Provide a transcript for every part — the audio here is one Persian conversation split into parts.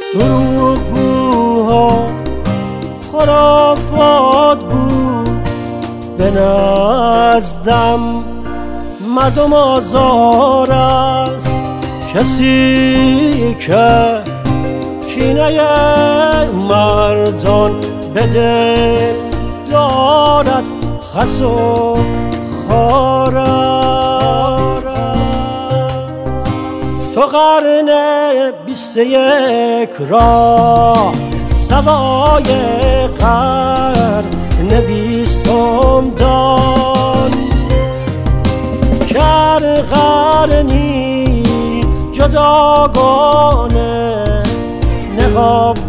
دروغگوها خرافات گو به نزدم مردم آزار است. کسی که کینه مردان به دل دارد خس و خار است. تو قرن 21 را سوای قرن 20 دان که قرنی جداگانه نقاب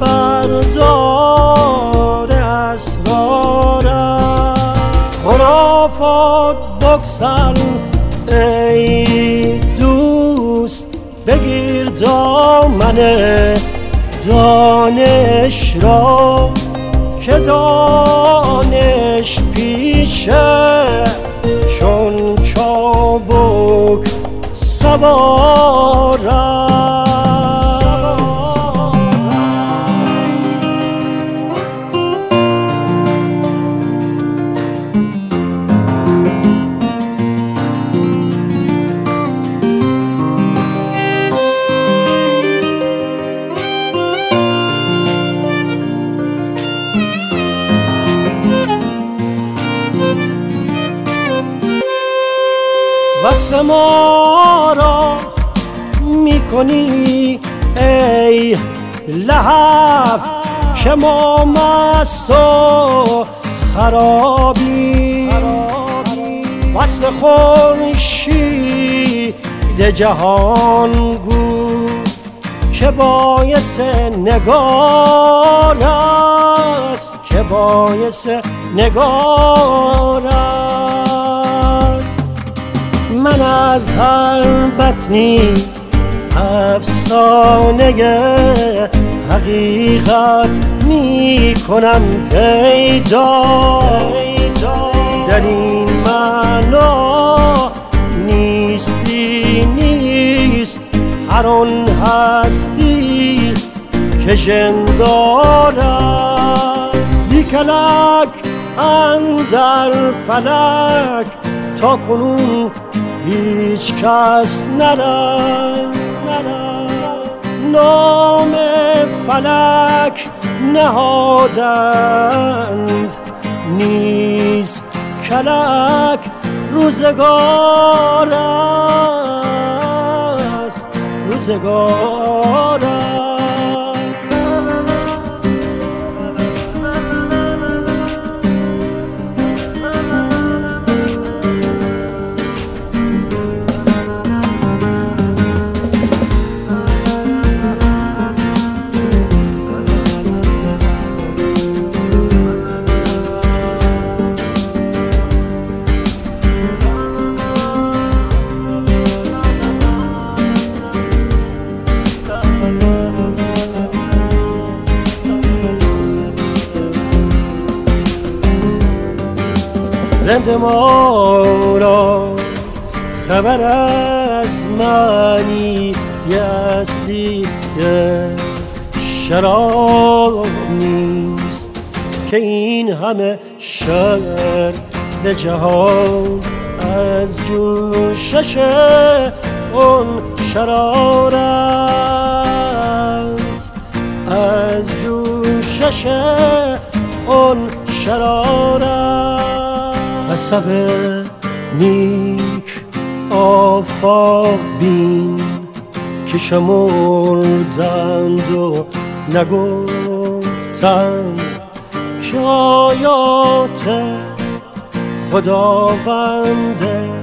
بردار اسرار خرافات بگسل ای دوست، بگیر دامن دانش را که دانش پیشه چون چابک سوار است. وصف ما را میکنی ای لحب که ما مست و خرابی. وصف خورشید جهان گو که باعث نگار است، که باعث نگار است. من از هر بطنی افسانه حقیقت می کنم پیدا. در این معنا نیستی نیست هر آن هستی که ژندارد. بی کلک اندر فلک تا کنون هیچ کس نرفت. نام فلک نهادند نیز کلک روزگار است، روزگار است. رند ما را خبر از معنی اصلی شراب نیست که این همه شر به جهان از جوشش اون شرار است، از جوشش اون شرار است. حسب نیک آفاق بین که شمردند و نگفتند که آیات خداوند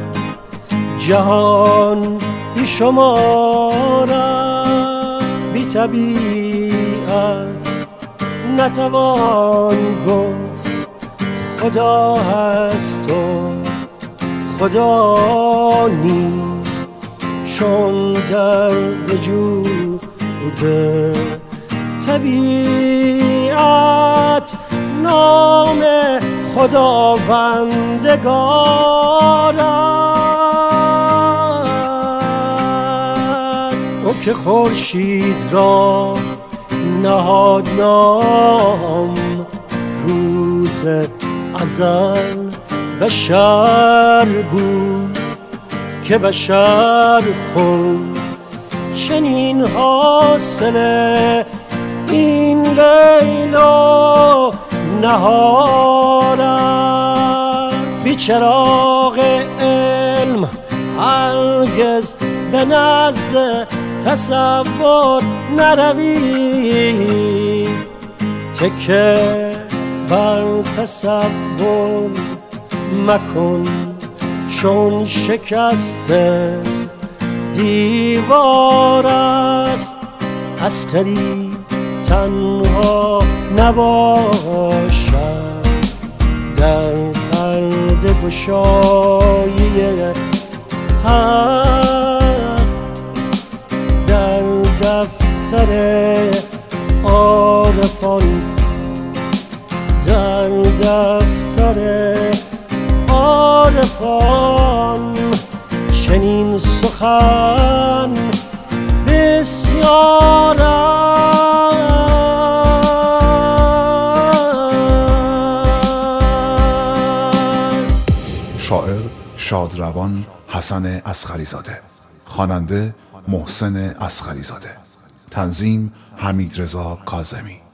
جهان بی شمارند. بی طبیعت نتوان گفت خدا هست و خدا نیست، چون در وجود طبیعت نام خداوندگار است. او که خورشید را نهاد نام روز ازل بشر بود که بشر خون چنین حاصل این لیلا نهار است. بی چراغ علم هرگز به نزد تصور نروی، تکه بر تصور مکن چون شکسته دیوار است. عسکری تنها نباشد در پرده گشایی حق، در دفتر عارفان، در دفتر عارفان چنین سخن بسیار است. شاعر شادروان حسن اصغری‌زاده، خواننده محسن اصغری‌زاده، تنظیم حمیدرضا کاظمی.